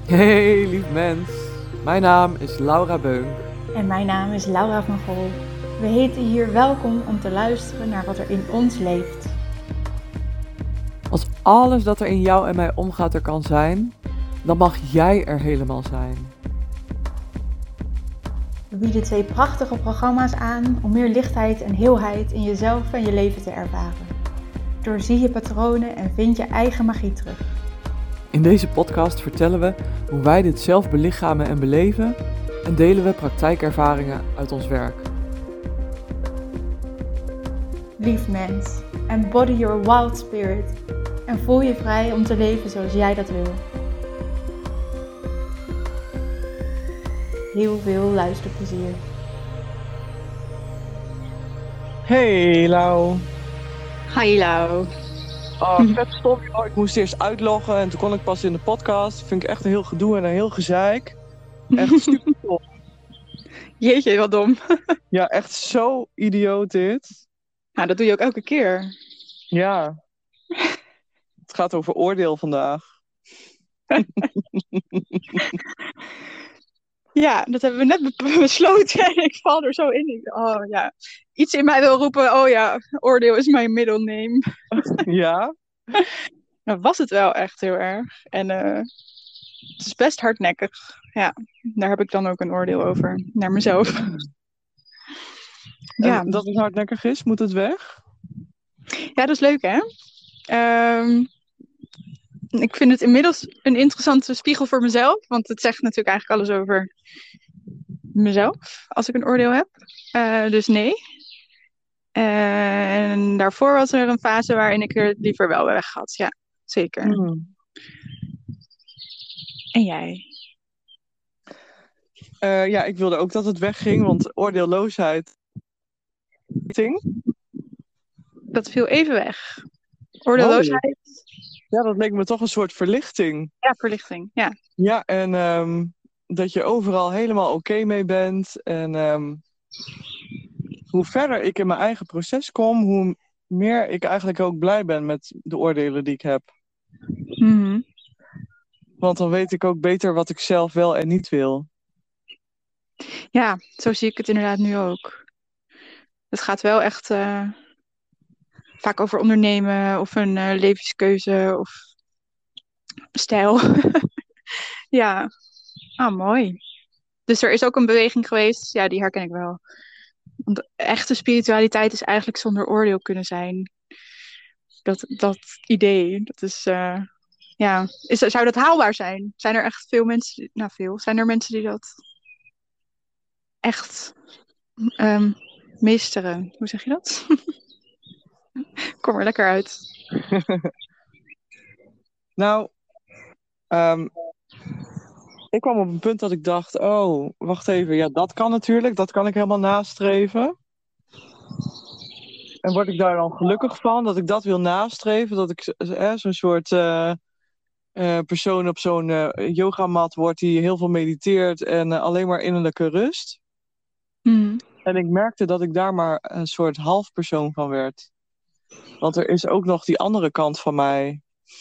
Hey lief mens, mijn naam is Laura Beunk. En mijn naam is Laura van Gol. We heten hier welkom om te luisteren naar wat er in ons leeft. Als alles dat er in jou en mij omgaat er kan zijn, dan mag jij er helemaal zijn. We bieden 2 prachtige programma's aan om meer lichtheid en heelheid in jezelf en je leven te ervaren. Doorzie je patronen en vind je eigen magie terug. In deze podcast vertellen we hoe wij dit zelf belichamen en beleven en delen we praktijkervaringen uit ons werk. Lief mens, embody your wild spirit en voel je vrij om te leven zoals jij dat wil. Heel veel luisterplezier. Hey Lau. Hi Lau. Oh, vet stom. Ik moest eerst uitloggen en toen kon ik pas in de podcast. Vind ik echt een heel gedoe en een heel gezeik. Echt super tof. Jeetje, wat dom. Ja, echt zo idioot dit. Nou, dat doe je ook elke keer. Ja. Het gaat over oordeel vandaag. Ja, dat hebben we net besloten en ik val er zo in. Oh ja, iets in mij wil roepen, oh ja, oordeel is mijn middle name. Ja? Dat was het wel echt heel erg. En het is best hardnekkig. Ja, daar heb ik dan ook een oordeel over, naar mezelf. En Ja. dat het hardnekkig is, moet het weg? Ja, dat is leuk hè. Ik vind het inmiddels een interessante spiegel voor mezelf. Want het zegt natuurlijk eigenlijk alles over mezelf. Als ik een oordeel heb. Dus nee. En daarvoor was er een fase waarin ik er liever wel weg had. Ja, zeker. En jij? Ja, ik wilde ook dat het wegging, want oordeelloosheid. Dat viel even weg. Oordeelloosheid. Ja, dat leek me toch een soort verlichting. Ja, verlichting. Ja. Ja, en dat je overal helemaal oké mee bent. En hoe verder ik in mijn eigen proces kom, hoe meer ik eigenlijk ook blij ben met de oordelen die ik heb. Mm-hmm. Want dan weet ik ook beter wat ik zelf wel en niet wil. Ja, zo zie ik het inderdaad nu ook. Het gaat wel echt vaak over ondernemen of een levenskeuze of stijl. Ja, mooi. Dus er is ook een beweging geweest, ja, die herken ik wel. Want echte spiritualiteit is eigenlijk zonder oordeel kunnen zijn. Dat idee, dat is, zou dat haalbaar zijn? Zijn er echt veel mensen, zijn er mensen die dat echt meesteren? Hoe zeg je dat? Kom er lekker uit. Nou, ik kwam op een punt dat ik dacht, oh, wacht even, ja, dat kan natuurlijk, dat kan ik helemaal nastreven. En word ik daar dan gelukkig van, dat ik dat wil nastreven, dat ik zo'n soort persoon op zo'n yogamat word die heel veel mediteert en alleen maar innerlijke rust. Mm. En ik merkte dat ik daar maar een soort halfpersoon van werd. Want er is ook nog die andere kant van mij.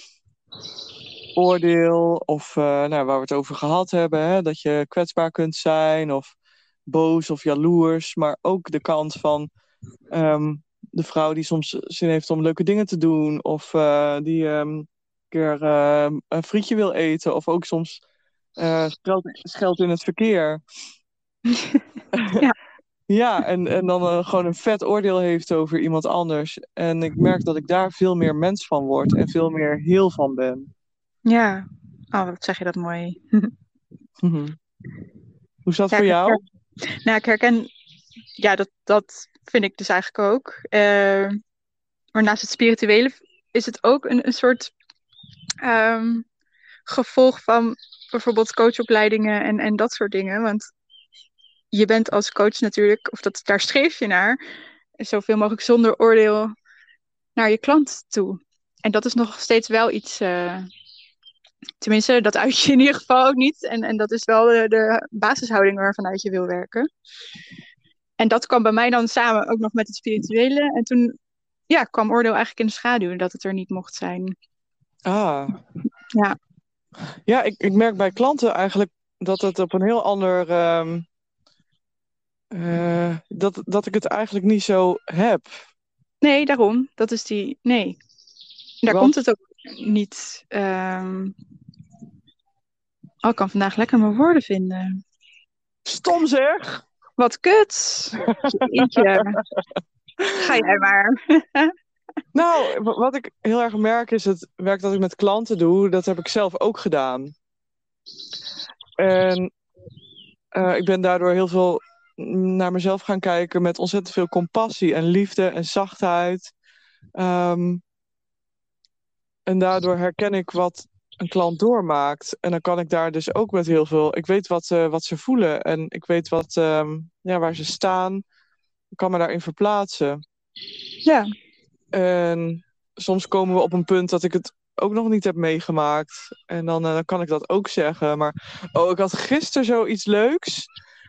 Oordeel of waar we het over gehad hebben. Hè, dat je kwetsbaar kunt zijn of boos of jaloers. Maar ook de kant van de vrouw die soms zin heeft om leuke dingen te doen. Of die een keer een frietje wil eten. Of ook soms scheldt in het verkeer. Ja. Ja, en dan gewoon een vet oordeel heeft over iemand anders. En ik merk dat ik daar veel meer mens van word en veel meer heel van ben. Ja, wat zeg je dat mooi. Hoe is dat voor jou? Ik herken, ja, dat vind ik dus eigenlijk ook. Maar naast het spirituele is het ook een soort gevolg van bijvoorbeeld coachopleidingen en dat soort dingen. Want je bent als coach natuurlijk, daar streef je naar, zoveel mogelijk zonder oordeel naar je klant toe. En dat is nog steeds wel iets, tenminste, dat uit je in ieder geval ook niet. En dat is wel de basishouding waarvanuit je wil werken. En dat kwam bij mij dan samen ook nog met het spirituele. En toen kwam oordeel eigenlijk in de schaduw, dat het er niet mocht zijn. Ah. Ja. Ja, ik merk bij klanten eigenlijk dat het op een heel ander... dat ik het eigenlijk niet zo heb. Nee, daarom. Dat is die... Nee, daar komt Want, het ook niet... Oh, ik kan vandaag lekker mijn woorden vinden. stom zeg! Wat kut! Jeetje. Ga jij maar. Nou, wat ik heel erg merk is het werk dat ik met klanten doe, dat heb ik zelf ook gedaan. En ik ben daardoor heel veel naar mezelf gaan kijken met ontzettend veel compassie en liefde en zachtheid. Ehm, en daardoor herken ik wat een klant doormaakt. En dan kan ik daar dus ook met heel veel... Ik weet wat ze voelen en ik weet waar ze staan. Ik kan me daarin verplaatsen. Ja. En soms komen we op een punt dat ik het ook nog niet heb meegemaakt. En dan kan ik dat ook zeggen. Maar ik had gisteren zoiets leuks.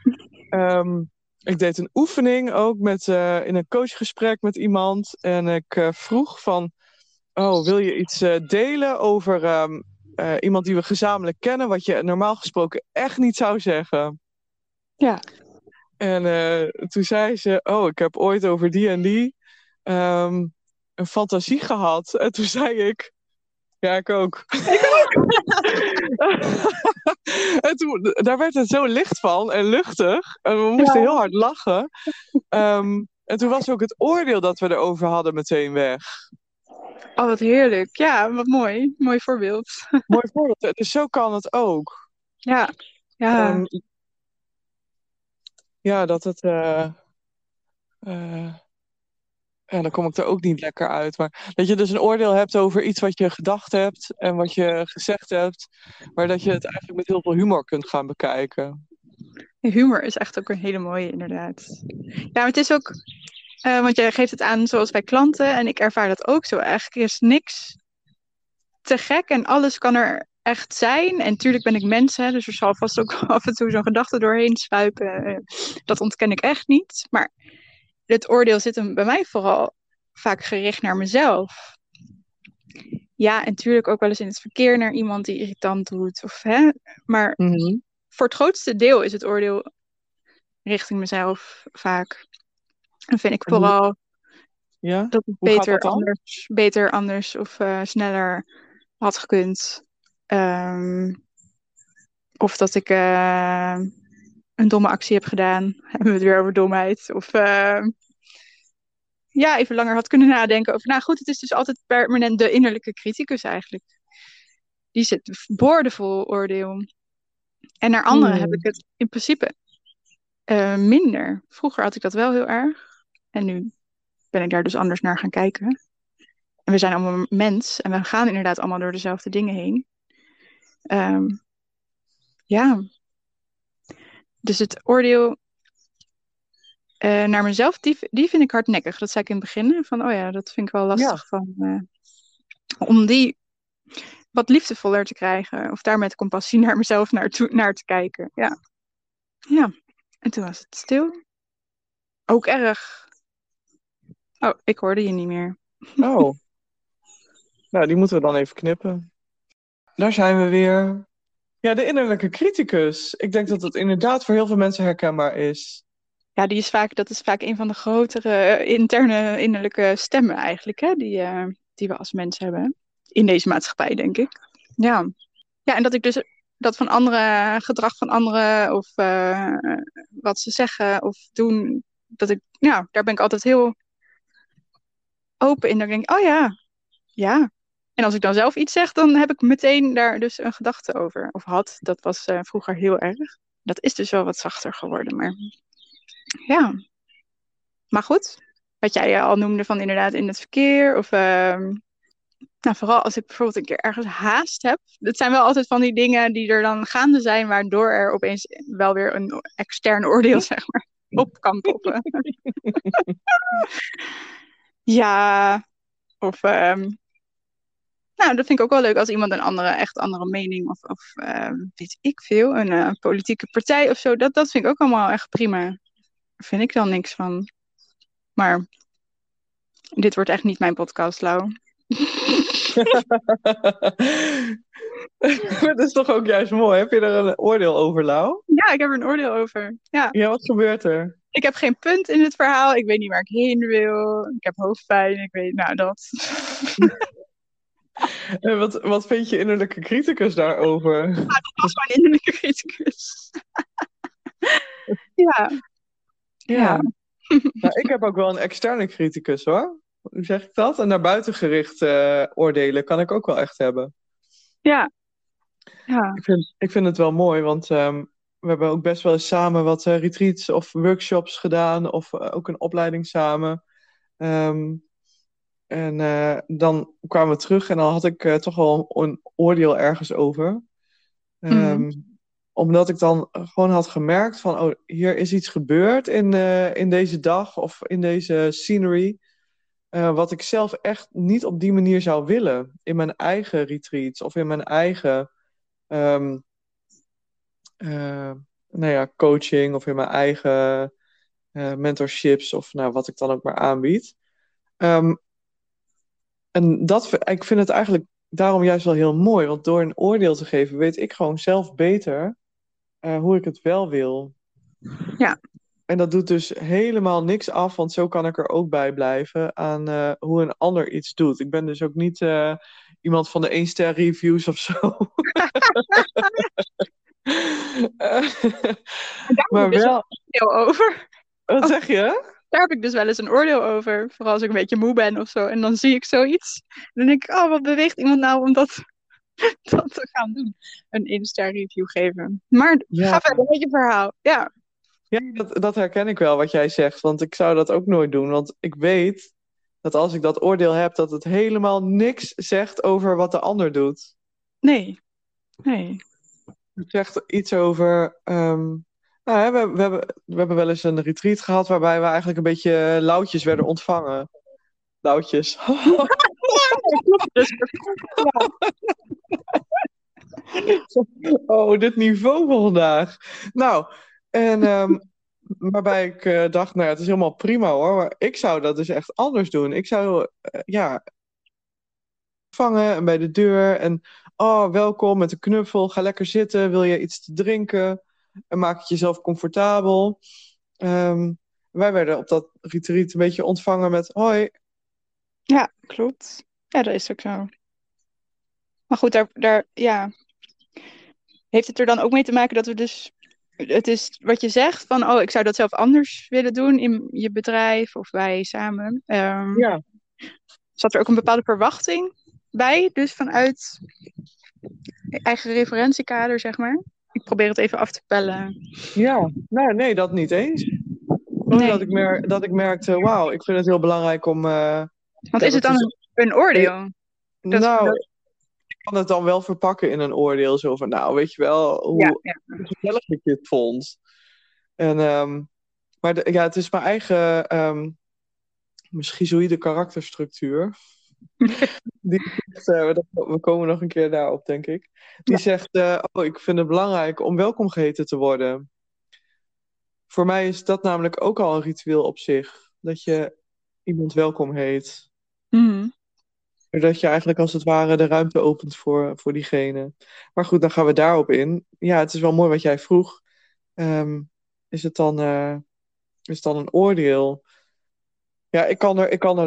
Ik deed een oefening ook in een coachgesprek met iemand. En ik vroeg van... wil je iets delen over iemand die we gezamenlijk kennen... wat je normaal gesproken echt niet zou zeggen? Ja. En toen zei ze... ik heb ooit over die en die... een fantasie gehad. En toen zei ik... Ja, ik ook. En daar werd het zo licht van en luchtig. En we moesten heel hard lachen. En toen was ook het oordeel dat we erover hadden meteen weg. Oh, wat heerlijk. Ja, wat mooi. Mooi voorbeeld. Mooi voorbeeld. Dus zo kan het ook. Ja. Ja. Ja, dat het... ja, dan kom ik er ook niet lekker uit. Maar dat je dus een oordeel hebt over iets wat je gedacht hebt en wat je gezegd hebt. Maar dat je het eigenlijk met heel veel humor kunt gaan bekijken. Humor is echt ook een hele mooie, inderdaad. Ja, maar het is ook... want jij geeft het aan zoals bij klanten. En ik ervaar dat ook zo. Eigenlijk is niks te gek. En alles kan er echt zijn. En tuurlijk ben ik mens, hè, dus er zal vast ook af en toe zo'n gedachte doorheen spuipen. Dat ontken ik echt niet. Maar het oordeel zit hem bij mij vooral vaak gericht naar mezelf. Ja, en tuurlijk ook wel eens in het verkeer naar iemand die irritant doet. Maar voor het grootste deel is het oordeel richting mezelf vaak. En vind ik vooral dat het beter anders of sneller had gekund. Of dat ik een domme actie heb gedaan. Hebben we het weer over domheid. Of even langer had kunnen nadenken over... Nou goed, het is dus altijd permanent de innerlijke criticus eigenlijk. Die zit boordevol oordeel. En naar anderen heb ik het in principe minder. Vroeger had ik dat wel heel erg. En nu ben ik daar dus anders naar gaan kijken. En we zijn allemaal mens. En we gaan inderdaad allemaal door dezelfde dingen heen. Dus het oordeel naar mezelf, die vind ik hardnekkig. Dat zei ik in het begin. Van, dat vind ik wel lastig. Om die wat liefdevoller te krijgen. Of daar met compassie naar mezelf naar te kijken. Ja. En toen was het stil. Ook erg. Oh, ik hoorde je niet meer. Oh. Nou, die moeten we dan even knippen. Daar zijn we weer. Ja, de innerlijke criticus. Ik denk dat dat inderdaad voor heel veel mensen herkenbaar is. Ja, dat is vaak een van de grotere interne innerlijke stemmen eigenlijk. Hè? Die we als mens hebben. In deze maatschappij, denk ik. Ja, en dat ik dus dat van anderen, gedrag van anderen of wat ze zeggen of doen, daar ben ik altijd heel open in. Dan denk ik, ja. En als ik dan zelf iets zeg, dan heb ik meteen daar dus een gedachte over. Of had, dat was vroeger heel erg. Dat is dus wel wat zachter geworden, maar ja. Maar goed, wat jij al noemde van inderdaad in het verkeer of... vooral als ik bijvoorbeeld een keer ergens haast heb. Dat zijn wel altijd van die dingen die er dan gaande zijn, waardoor er opeens wel weer een extern oordeel, zeg maar, op kan poppen. Ja, of... dat vind ik ook wel leuk als iemand een echt andere mening of weet ik veel, een politieke partij of zo. Dat vind ik ook allemaal echt prima. Daar vind ik dan niks van. Maar dit wordt echt niet mijn podcast, Lau. Dat is toch ook juist mooi. Heb je er een oordeel over, Lau? Ja, ik heb er een oordeel over. Ja. Ja, wat gebeurt er? Ik heb geen punt in het verhaal. Ik weet niet waar ik heen wil. Ik heb hoofdpijn. Ik weet, nou dat. En wat vind je innerlijke criticus daarover? Dat was mijn innerlijke criticus. Ja. Ja. Nou, ik heb ook wel een externe criticus, hoor. Hoe zeg ik dat? En naar buiten gericht oordelen kan ik ook wel echt hebben. Ja. Ik vind het wel mooi, want we hebben ook best wel eens samen wat retreats of workshops gedaan. Of ook een opleiding samen. En dan kwamen we terug en dan had ik toch wel een oordeel ergens over. Omdat ik dan gewoon had gemerkt van, oh, hier is iets gebeurd in deze dag of in deze scenery. Wat ik zelf echt niet op die manier zou willen. In mijn eigen retreats of in mijn eigen coaching of in mijn eigen mentorships of wat ik dan ook maar aanbied. En ik vind het eigenlijk daarom juist wel heel mooi. Want door een oordeel te geven, weet ik gewoon zelf beter hoe ik het wel wil. Ja. En dat doet dus helemaal niks af, want zo kan ik er ook bij blijven aan hoe een ander iets doet. Ik ben dus ook niet iemand van de 1-ster reviews of zo. Maar dus wel. Een oordeel over. Wat zeg je? Daar heb ik dus wel eens een oordeel over. Vooral als ik een beetje moe ben of zo. En dan zie ik zoiets. En dan denk ik, oh, wat beweegt iemand nou om dat te gaan doen? Een 1-ster review geven. Maar ga verder met je verhaal. Ja. Ja, dat herken ik wel wat jij zegt. Want ik zou dat ook nooit doen. Want ik weet dat als ik dat oordeel heb, dat het helemaal niks zegt over wat de ander doet. Nee. Het zegt iets over... we hebben wel eens een retreat gehad waarbij we eigenlijk een beetje lauwtjes werden ontvangen. Lauwtjes. Oh, dit niveau van vandaag. Nou, en waarbij ik dacht, nou ja, het is helemaal prima hoor. Maar ik zou dat dus echt anders doen. Ik zou, vangen en bij de deur. En, oh, welkom met een knuffel. Ga lekker zitten. Wil je iets te drinken? En maak het jezelf comfortabel. Wij werden op dat retreat een beetje ontvangen met hoi. Ja, klopt. Ja, dat is ook zo. Maar goed, daar heeft het er dan ook mee te maken dat we dus... Het is wat je zegt van, oh, ik zou dat zelf anders willen doen in je bedrijf of wij samen. Zat er ook een bepaalde verwachting bij, dus vanuit eigen referentiekader, zeg maar. Ik probeer het even af te pellen. Ja, nou nee, dat niet eens. Nee. Dat ik merkte, wauw, ik vind het heel belangrijk om... Want is het dan een oordeel? Ik kan het dan wel verpakken in een oordeel. Zo van, nou, weet je wel, hoe gezellig ik dit vond. En, maar het is mijn eigen schizoïde karakterstructuur. Die zegt, we komen nog een keer daarop, denk ik. Die zegt, ik vind het belangrijk om welkom geheten te worden. Voor mij is dat namelijk ook al een ritueel op zich. Dat je iemand welkom heet. Dat je eigenlijk als het ware de ruimte opent voor diegene. Maar goed, dan gaan we daarop in. Ja, het is wel mooi wat jij vroeg. Is het dan een oordeel? Ja, ik kan er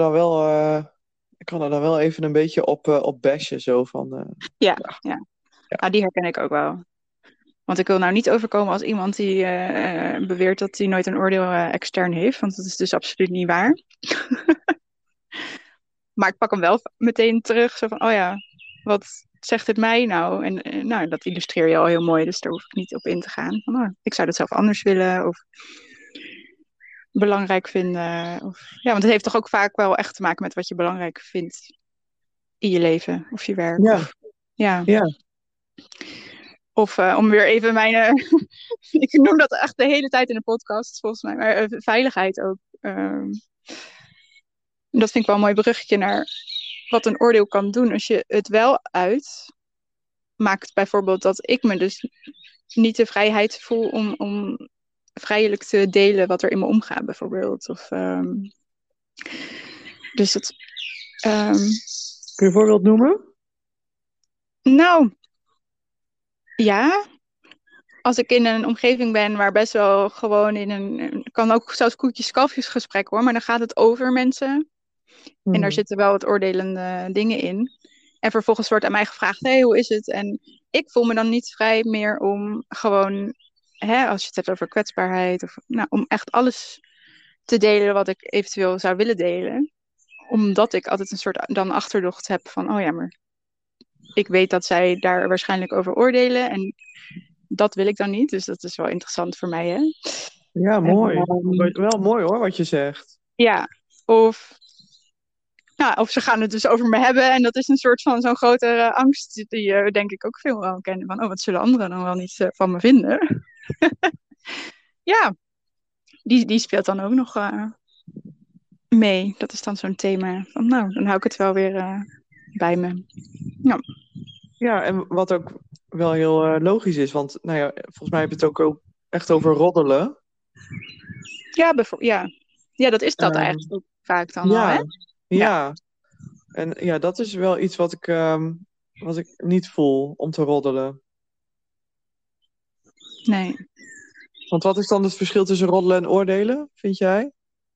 dan wel even een beetje op bashen. Zo van, Ja, die herken ik ook wel. Want ik wil nou niet overkomen als iemand die beweert dat hij nooit een oordeel extern heeft. Want dat is dus absoluut niet waar. Maar ik pak hem wel meteen terug. Zo van, oh ja, wat zegt het mij nou? En dat illustreer je al heel mooi. Dus daar hoef ik niet op in te gaan. Van, ik zou dat zelf anders willen. Of belangrijk vinden. Want het heeft toch ook vaak wel echt te maken met wat je belangrijk vindt in je leven. Of je werk. Ja. Of om weer even mijn... ik noem dat echt de hele tijd in de podcast, volgens mij. Maar veiligheid ook. Dat vind ik wel een mooi bruggetje naar wat een oordeel kan doen. Als je het wel maakt bijvoorbeeld dat ik me dus niet de vrijheid voel om vrijelijk te delen wat er in me omgaat, bijvoorbeeld. Of, dus Kun je een voorbeeld noemen? Nou, ja. Als ik in een omgeving ben waar best wel gewoon kan ook zelfs koetjes-kalfjes gesprek hoor, maar dan gaat het over mensen. En daar zitten wel wat oordelende dingen in. En vervolgens wordt aan mij gevraagd, hey, hoe is het? En ik voel me dan niet vrij meer om gewoon, als je het hebt over kwetsbaarheid, om echt alles te delen wat ik eventueel zou willen delen. Omdat ik altijd een soort dan achterdocht heb van, oh ja, maar ik weet dat zij daar waarschijnlijk over oordelen. En dat wil ik dan niet. Dus dat is wel interessant voor mij, hè? Ja, mooi. En, Wel mooi hoor, wat je zegt. ja, of ze gaan het dus over me hebben. En dat is een soort van zo'n grote angst die denk ik ook veel wel kennen. Van, wat zullen anderen dan wel niet van me vinden? Ja, die speelt dan ook nog mee. Dat is dan zo'n thema. Van, nou, dan hou ik het wel weer bij me. Ja. Ja, en wat ook wel heel logisch is, want nou ja, volgens mij heb je het ook echt over roddelen. Ja, dat is dat eigenlijk ook vaak dan al, hè? Ja. En ja, dat is wel iets wat ik niet voel om te roddelen. Nee. Want wat is dan het verschil tussen roddelen en oordelen, vind jij?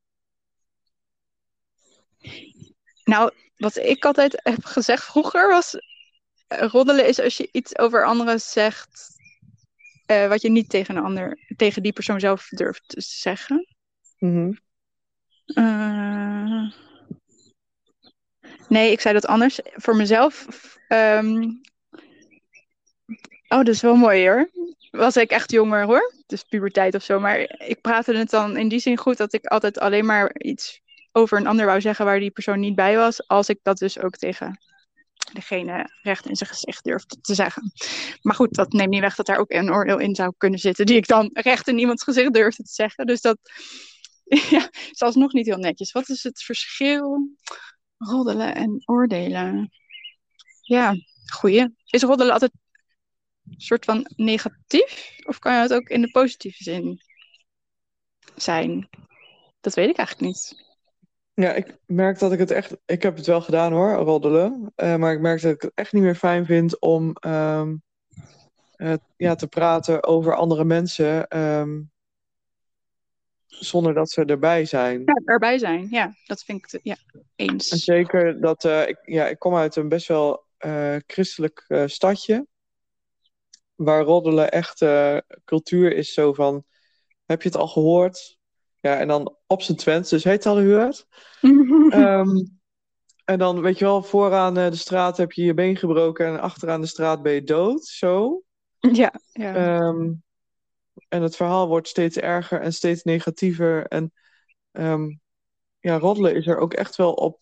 Nou, wat ik altijd heb gezegd vroeger was, roddelen is als je iets over anderen zegt wat je niet tegen die persoon zelf durft te zeggen. Mhm. Nee, ik zei dat anders. Voor mezelf. Dat is wel mooi hoor. Was ik echt jonger hoor. Dus puberteit of zo. Maar ik praatte het dan in die zin goed dat ik altijd alleen maar iets over een ander wou zeggen waar die persoon niet bij was. Als ik dat dus ook tegen degene recht in zijn gezicht durfde te zeggen. Maar goed, dat neemt niet weg dat daar ook een oordeel in zou kunnen zitten. Die ik dan recht in iemands gezicht durfde te zeggen. Dus dat is alsnog niet heel netjes. Wat is het verschil? Roddelen en oordelen. Ja, goeie. Is roddelen altijd een soort van negatief? Of kan het ook in de positieve zin zijn? Dat weet ik eigenlijk niet. Ja, ik merk dat ik heb het wel gedaan hoor, roddelen. Maar ik merk dat ik het echt niet meer fijn vind om te praten over andere mensen zonder dat ze erbij zijn. Ja, erbij zijn. Ja, dat vind ik eens. En zeker dat ik kom uit een best wel christelijk stadje. Waar roddelen echt cultuur is zo van, heb je het al gehoord? Ja, en dan op zijn Twents, dus heet het al gehoord? En dan, weet je wel, vooraan de straat heb je je been gebroken en achteraan de straat ben je dood, zo. Ja. En het verhaal wordt steeds erger en steeds negatiever. En roddelen is er ook echt wel op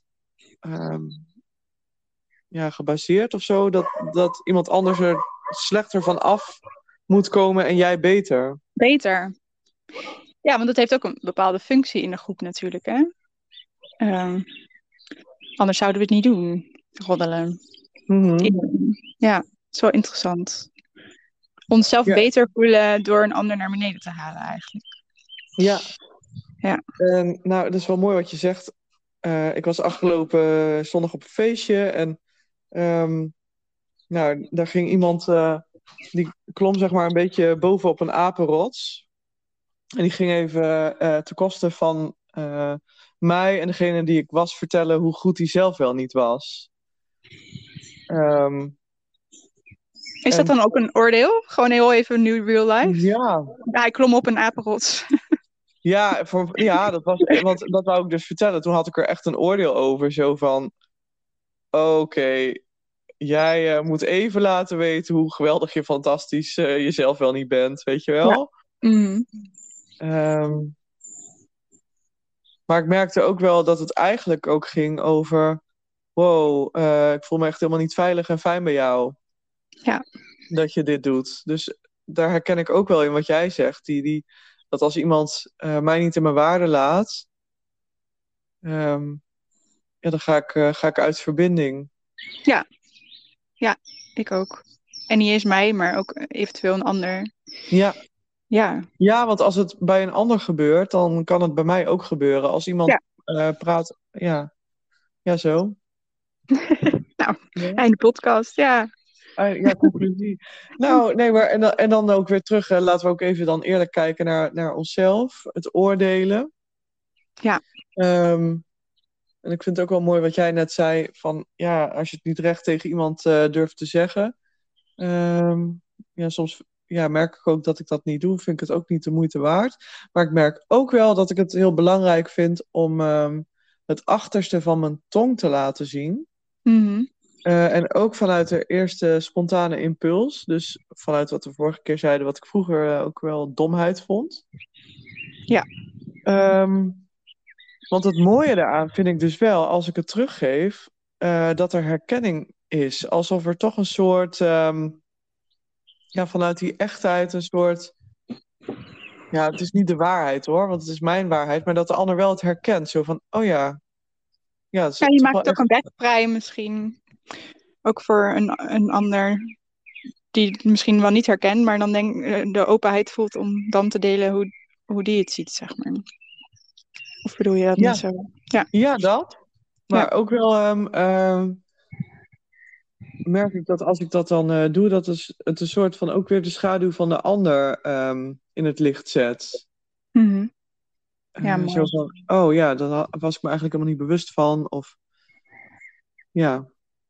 gebaseerd of zo. Dat iemand anders er slechter van af moet komen en jij beter. Beter. Ja, want het heeft ook een bepaalde functie in de groep natuurlijk, hè? Anders zouden we het niet doen, roddelen. Mm-hmm. Ja, het is wel interessant. Onszelf beter voelen door een ander naar beneden te halen eigenlijk. Ja. Nou, dat is wel mooi wat je zegt. Ik was afgelopen zondag op een feestje en daar ging iemand die klom zeg maar een beetje bovenop een apenrots. En die ging even ten koste van mij en degene die ik was vertellen hoe goed hij zelf wel niet was. Is dat dan ook een oordeel? Gewoon heel even nu real life? Ja. Hij klom op een apenrots. Dat was, want dat wou ik dus vertellen. Toen had ik er echt een oordeel over. Zo van, oké, jij moet even laten weten hoe geweldig je fantastisch jezelf wel niet bent. Weet je wel? Ja. Mm. Maar ik merkte ook wel dat het eigenlijk ook ging over, wow, ik voel me echt helemaal niet veilig en fijn bij jou. Ja. Dat je dit doet. Dus daar herken ik ook wel in wat jij zegt. Dat als iemand mij niet in mijn waarde laat, dan ga ik uit verbinding. Ja, ik ook. En niet eens mij, maar ook eventueel een ander. Ja, want als het bij een ander gebeurt, dan kan het bij mij ook gebeuren. Als iemand praat, ja, zo. Ja? Einde podcast, ja. Ja, conclusie. Nou, nee, maar en dan ook weer terug. Laten we ook even dan eerlijk kijken naar onszelf. Het oordelen. Ja. En ik vind het ook wel mooi wat jij net zei. Van ja, als je het niet recht tegen iemand durft te zeggen. Ja, soms merk ik ook dat ik dat niet doe. Vind ik het ook niet de moeite waard. Maar ik merk ook wel dat ik het heel belangrijk vind om het achterste van mijn tong te laten zien. Mhm. En ook vanuit de eerste spontane impuls. Dus vanuit wat we vorige keer zeiden, wat ik vroeger ook wel domheid vond. Ja. Want het mooie daaraan vind ik dus wel, als ik het teruggeef, dat er herkenning is. Alsof er toch een soort, vanuit die echtheid een soort... Ja, het is niet de waarheid hoor, want het is mijn waarheid. Maar dat de ander wel het herkent. Zo van, oh ja. Ja, het is Ja, je toch maakt wel ook echt... een wegvrij misschien. Ook voor een ander die het misschien wel niet herkent, maar dan de openheid voelt om dan te delen hoe die het ziet, zeg maar. Of bedoel je dat Ja. niet zo? Ja. Ja, dat. Maar Ja. ook wel merk ik dat als ik dat dan doe, dat het een soort van ook weer de schaduw van de ander in het licht zet. Mhm. Ja, mooi. Zo van, oh ja, daar was ik me eigenlijk helemaal niet bewust van. Of ja.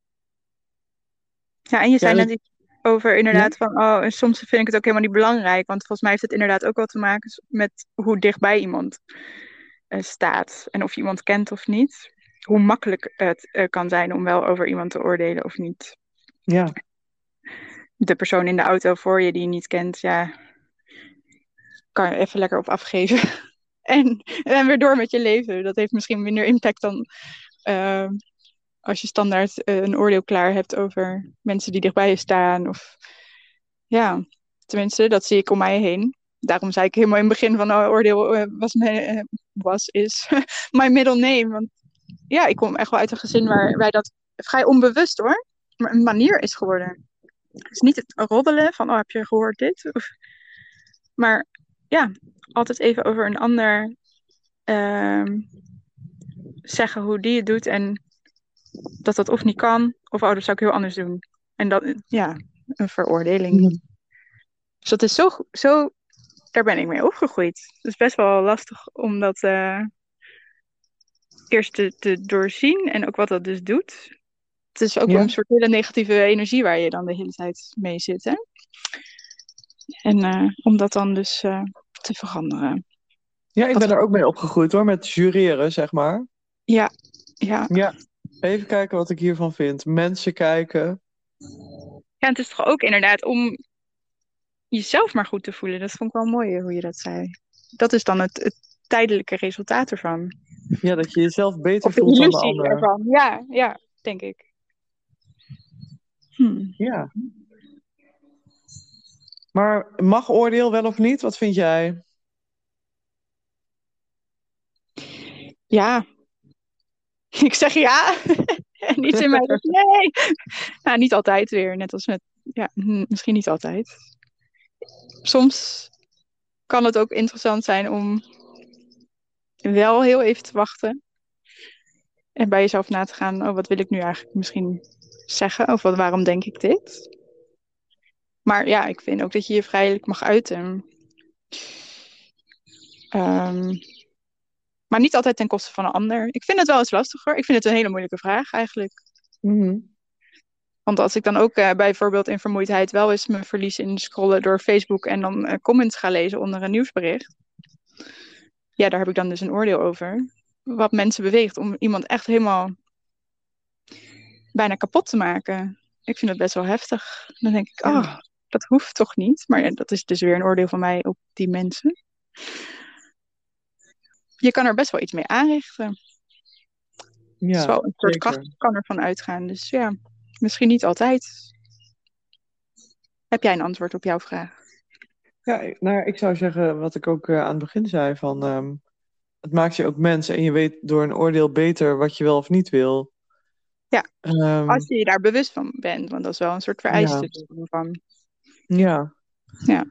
Ja, en je zei Ja, net iets over inderdaad van, en soms vind ik het ook helemaal niet belangrijk, want volgens mij heeft het inderdaad ook wel te maken met hoe dichtbij iemand staat en of je iemand kent of niet. Hoe makkelijk het kan zijn om wel over iemand te oordelen of niet. Ja. De persoon in de auto voor je die je niet kent, ja, kan je even lekker op afgeven. en weer door met je leven. Dat heeft misschien minder impact dan als je standaard een oordeel klaar hebt over mensen die dichtbij je staan. Of ja, tenminste, dat zie ik om mij heen. Daarom zei ik helemaal in het begin van oordeel is mijn middle name. Want ja, ik kom echt wel uit een gezin waar wij dat vrij onbewust hoor, maar een manier is geworden. Dus niet het roddelen van, heb je gehoord dit? Maar ja, altijd even over een ander zeggen hoe die het doet en dat of niet kan, of dat zou ik heel anders doen. En dat, ja, een veroordeling. Mhm. Dus dat is zo, daar ben ik mee opgegroeid. Het is best wel lastig om dat eerst te doorzien en ook wat dat dus doet. Het is ook Ja. een soort hele negatieve energie waar je dan de hele tijd mee zit. Hè? En om dat dan dus te veranderen. Ja, ik ben er ook mee opgegroeid hoor, met jureren, zeg maar. Ja. Ja, even kijken wat ik hiervan vind. Mensen kijken. Ja, het is toch ook inderdaad om jezelf maar goed te voelen. Dat vond ik wel mooi hoe je dat zei. Dat is dan het tijdelijke resultaat ervan. Ja, dat je jezelf beter Of de voelt dan de illusie ander. ervan. Ja, denk ik. Ja. Maar mag oordeel wel of niet? Wat vind jij? Ja. Ik zeg ja. En iets in mij zegt nee. Nou, niet altijd weer. Net als met... Ja, misschien niet altijd. Soms kan het ook interessant zijn om wel heel even te wachten. En bij jezelf na te gaan. Wat wil ik nu eigenlijk misschien zeggen? Of waarom denk ik dit? Maar ja, ik vind ook dat je je vrijelijk mag uiten. Maar niet altijd ten koste van een ander. Ik vind het wel eens lastiger. Ik vind het een hele moeilijke vraag eigenlijk. Want als ik dan ook bijvoorbeeld in vermoeidheid wel eens me verlies in scrollen door Facebook en dan comments ga lezen onder een nieuwsbericht. Ja, daar heb ik dan dus een oordeel over. Wat mensen beweegt om iemand echt helemaal bijna kapot te maken. Ik vind het best wel heftig. Dan denk ik, dat hoeft toch niet? Maar ja, dat is dus weer een oordeel van mij op die mensen. Je kan er best wel iets mee aanrichten. Ja, het is wel een soort zeker. kracht kan ervan uitgaan. Dus ja, misschien niet altijd. Heb jij een antwoord op jouw vraag? Ja, nou, ik zou zeggen wat ik ook aan het begin zei van het maakt je ook mens en je weet door een oordeel beter wat je wel of niet wil. Ja, als je je daar bewust van bent, want dat is wel een soort vereiste van. Ja. Ja.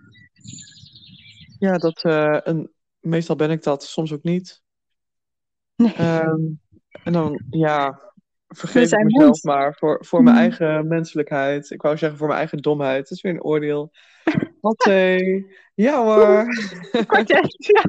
Ja, meestal ben ik dat, soms ook niet. Nee. En dan, ja, vergeef ik zijn mezelf mensen. maar voor mijn eigen menselijkheid. Ik wou zeggen voor mijn eigen domheid. Het is weer een oordeel. Pathé. Ja hoor. Kwartet. Ja.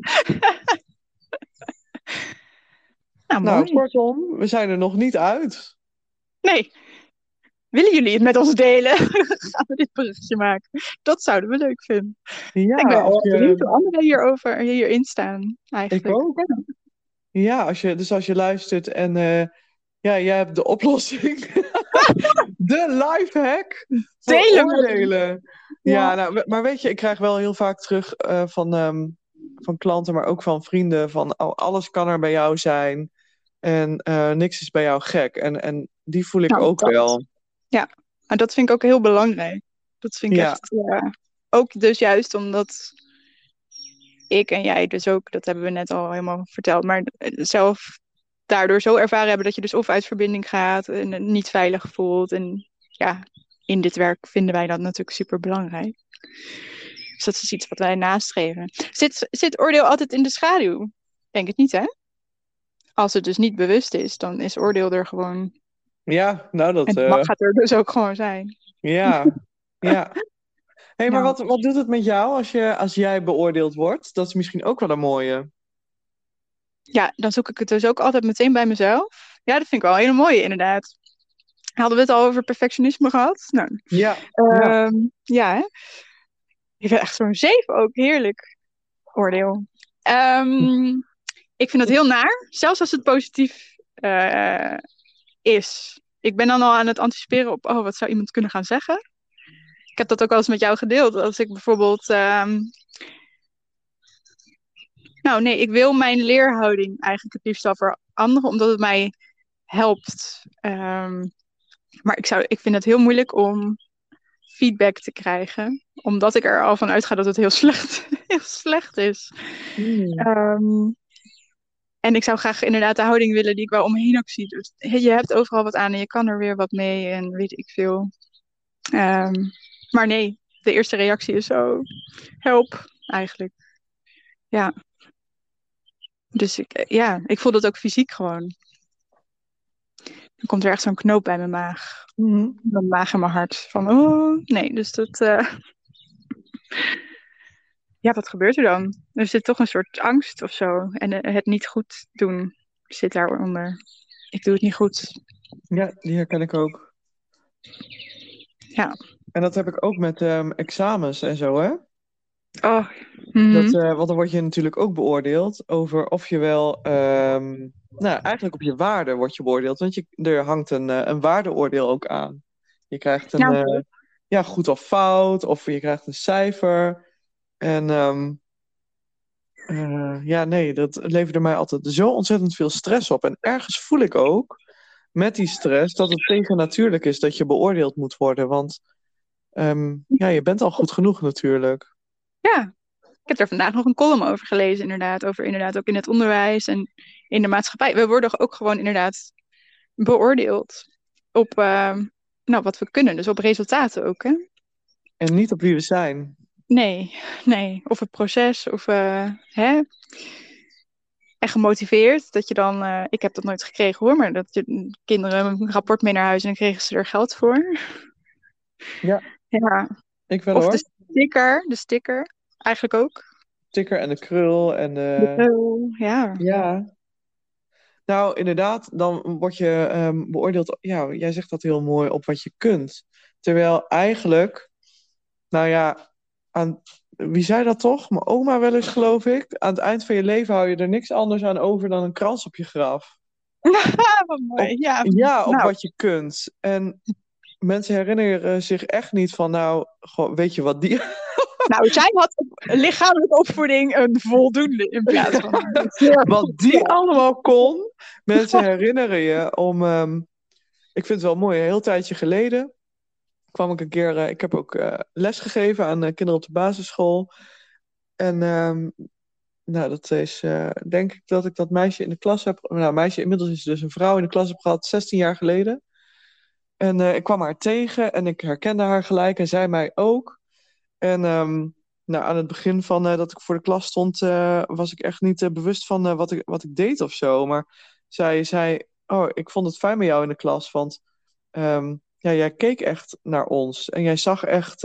Nou, Nou, mooi. kortom, we zijn er nog niet uit. Nee. Willen jullie het met ons delen? Gaan we dit berichtje maken? Dat zouden we leuk vinden. Ja, Ik ben als wel benieuwd je... hoe anderen hierin staan, Ik eigenlijk. ook. Ja, als je luistert en ja, jij hebt de oplossing. De lifehack voor Delen we. oordelen. Ja, Ja. nou, maar weet je, ik krijg wel heel vaak terug van klanten, maar ook van vrienden van oh, alles kan er bij jou zijn en niks is bij jou gek. En die voel ik Nou, ook wel. Ja, en dat vind ik ook heel belangrijk. Dat vind ik Ja. echt, ook dus juist omdat ik en jij dus ook, dat hebben we net al helemaal verteld, maar zelf daardoor zo ervaren hebben dat je dus of uit verbinding gaat en het niet veilig voelt. En ja, in dit werk vinden wij dat natuurlijk super belangrijk. Dus dat is iets wat wij nastreven. Zit oordeel altijd in de schaduw? Denk het niet, hè? Als het dus niet bewust is, dan is oordeel er gewoon. Ja, nou dat... En het mag het er dus ook gewoon zijn. Ja, ja. Hé, maar Nou. wat doet het met jou als jij beoordeeld wordt? Dat is misschien ook wel een mooie. Ja, dan zoek ik het dus ook altijd meteen bij mezelf. Ja, dat vind ik wel een hele mooie, inderdaad. Hadden we het al over perfectionisme gehad? Nou, Ja. ja, hè? Ik ben echt zo'n 7 ook. Heerlijk. Oordeel. Ik vind dat heel naar. Zelfs als het positief is. Ik ben dan al aan het anticiperen op... Oh, wat zou iemand kunnen gaan zeggen? Ik heb dat ook wel eens met jou gedeeld. Als ik bijvoorbeeld... Nou, nee, ik wil mijn leerhouding eigenlijk het liefst wel veranderen. Omdat het mij helpt. Maar ik vind het heel moeilijk om feedback te krijgen. Omdat ik er al van uitga dat het heel slecht is. En ik zou graag inderdaad de houding willen die ik wel om me heen ook zie. Dus je hebt overal wat aan en je kan er weer wat mee en weet ik veel. Maar nee, de eerste reactie is zo help eigenlijk. Ja. Dus ik voel dat ook fysiek gewoon. Dan komt er echt zo'n knoop bij mijn maag. Mijn maag en mijn hart. Van, oh, nee, dus dat... Ja, wat gebeurt er dan? Er zit toch een soort angst of zo. En het niet goed doen zit daaronder. Ik doe het niet goed. Ja, die herken ik ook. Ja. En dat heb ik ook met examens en zo, hè? Oh. Want dan word je natuurlijk ook beoordeeld over of je wel... nou, eigenlijk op je waarde word je beoordeeld. Want er hangt een waardeoordeel ook aan. Je krijgt een goed of fout. Of je krijgt een cijfer. En dat leverde mij altijd zo ontzettend veel stress op. En ergens voel ik ook met die stress dat het tegennatuurlijk is dat je beoordeeld moet worden. Want je bent al goed genoeg natuurlijk. Ja, ik heb er vandaag nog een column over gelezen inderdaad. Over inderdaad ook in het onderwijs en in de maatschappij. We worden ook gewoon inderdaad beoordeeld op wat we kunnen. Dus op resultaten ook, hè? En niet op wie we zijn. Nee. Of het proces, of en gemotiveerd. Dat je dan, ik heb dat nooit gekregen hoor, maar dat je kinderen een rapport mee naar huis en dan kregen ze er geld voor. Ja. Ik wel of hoor. De sticker, eigenlijk ook. Sticker en de krul en De krul, ja. Ja. Nou, inderdaad, dan word je beoordeeld. Ja, jij zegt dat heel mooi op wat je kunt. Terwijl eigenlijk, nou ja, wie zei dat toch? Mijn oma wel eens, geloof ik. Aan het eind van je leven hou je er niks anders aan over dan een krans op je graf. Wat mooi. Op wat je kunt. En mensen herinneren zich echt niet van, nou, gewoon, weet je wat die... Nou, zij had lichamelijke opvoeding een voldoende in plaats van... Wat die allemaal kon. Mensen herinneren je om... ik vind het wel mooi, een heel tijdje geleden kwam ik een keer... ik heb ook les gegeven aan kinderen op de basisschool. En dat is denk ik dat ik dat meisje in de klas heb... Nou, meisje, inmiddels is ze dus een vrouw in de klas heb gehad, 16 jaar geleden. En ik kwam haar tegen en ik herkende haar gelijk en zij mij ook. En aan het begin van dat ik voor de klas stond, was ik echt niet bewust van wat ik deed of zo. Maar zij zei, ik vond het fijn met jou in de klas, want jij keek echt naar ons. En jij zag echt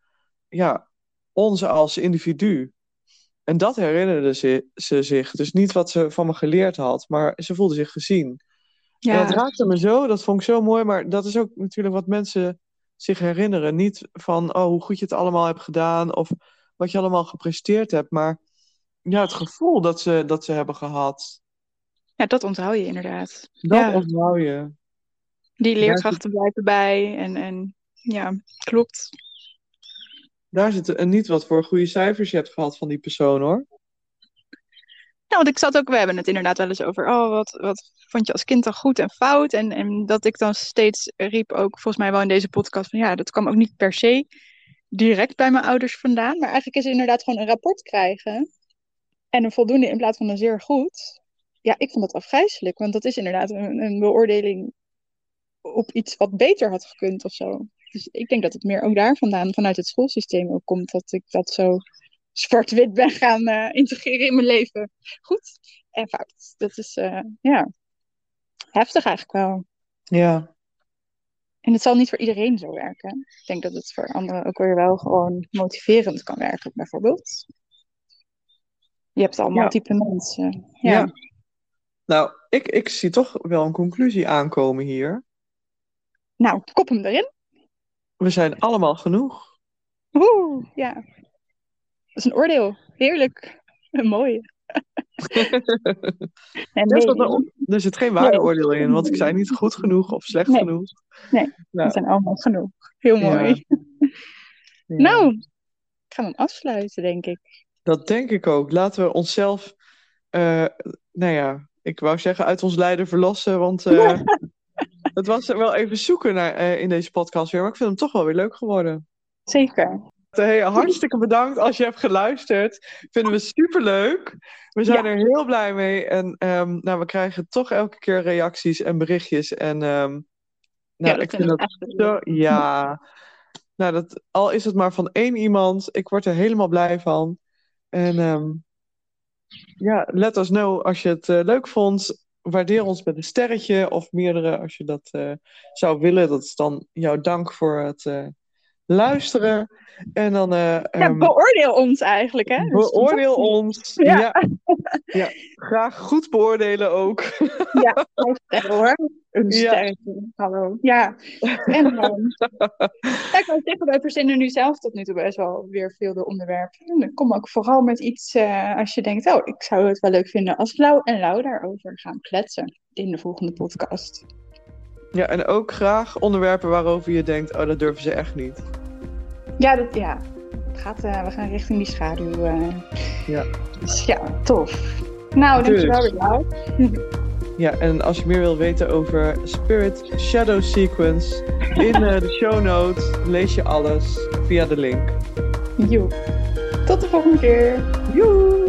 ons als individu. En dat herinnerde ze zich. Dus niet wat ze van me geleerd had, maar ze voelde zich gezien. Ja. En dat raakte me zo, dat vond ik zo mooi. Maar dat is ook natuurlijk wat mensen zich herinneren. Niet van hoe goed je het allemaal hebt gedaan of wat je allemaal gepresteerd hebt. Maar het gevoel dat ze hebben gehad. Ja, dat onthoud je inderdaad. Dat onthoud je. Die leerkrachten blijven bij. En ja, klopt. Daar zit niet wat voor goede cijfers je hebt gehad van die persoon, hoor. Nou, want we hebben het inderdaad wel eens over, wat vond je als kind dan goed en fout? En dat ik dan steeds riep, ook volgens mij wel in deze podcast, van dat kwam ook niet per se direct bij mijn ouders vandaan. Maar eigenlijk is het inderdaad gewoon een rapport krijgen en een voldoende in plaats van een zeer goed. Ja, ik vond dat afgrijselijk, want dat is inderdaad een beoordeling op iets wat beter had gekund of zo. Dus ik denk dat het meer ook daar vandaan, vanuit het schoolsysteem ook komt, dat ik dat zo zwart-wit ben gaan integreren in mijn leven. Goed en fout. Dat is heftig eigenlijk wel. Ja. En het zal niet voor iedereen zo werken. Ik denk dat het voor anderen ook weer wel gewoon motiverend kan werken, bijvoorbeeld. Je hebt allemaal type mensen. Ja. Nou, ik zie toch wel een conclusie aankomen hier. Nou, kop hem erin. We zijn allemaal genoeg. Ja. Dat is een oordeel. Heerlijk. Mooi. Er zit geen waardeoordeel in, want ik zei niet goed genoeg of slecht genoeg. Nee, we zijn allemaal genoeg. Heel mooi. Ja. Nou, ik ga hem afsluiten, denk ik. Dat denk ik ook. Laten we onszelf, ik wou zeggen uit ons lijden verlossen, want het was wel even zoeken naar in deze podcast weer, maar ik vind hem toch wel weer leuk geworden. Zeker. Hey, hartstikke bedankt als je hebt geluisterd. Vinden we superleuk. We zijn er heel blij mee. En we krijgen toch elke keer reacties en berichtjes. En ik vind dat zo... Ja. Nou, al is het maar van 1 iemand. Ik word er helemaal blij van. En let us know als je het leuk vond. Waardeer ons met een sterretje of meerdere als je dat zou willen. Dat is dan jouw dank voor het... luisteren en dan... beoordeel ons eigenlijk, hè? Beoordeel ons. Ja. Graag goed beoordelen ook. Ja, hoor. Een sterretje. Hallo. Ja. En ik kan zeggen, wij verzinnen nu zelf tot nu toe best wel weer veel de onderwerpen. En dan kom ook vooral met iets als je denkt, ik zou het wel leuk vinden als Lau en Lau daarover gaan kletsen in de volgende podcast. Ja, en ook graag onderwerpen waarover je denkt, dat durven ze echt niet. We gaan richting die schaduw. Dus tof. Nou, dankjewel weer, Lau. Ja, en als je meer wil weten over Spirit Shadow Sequence, in de show notes lees je alles via de link. Joe. Tot de volgende keer. Joe.